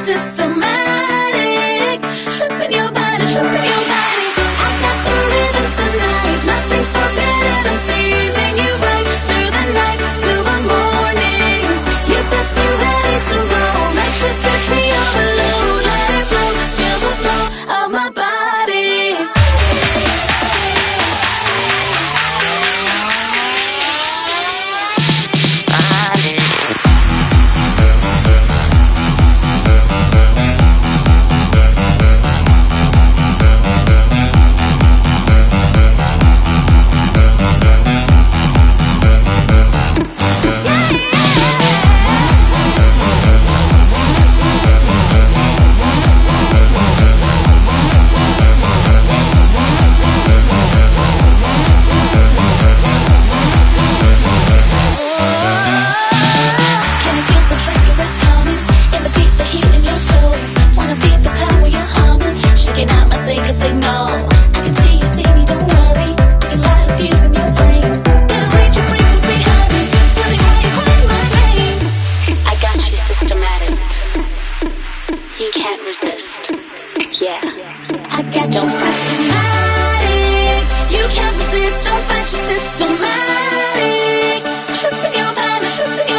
systematic. Tripping your body, tripping your body. I got the rhythm tonight. Nothing's forbidden. I'm teasing you right through the night till the morning. You best be ready to roll. Electricity overload. Let it flow. Feel the flow of my body. I got you systematic. You can't resist. Don't fight you systematic. Tripping your body, tripping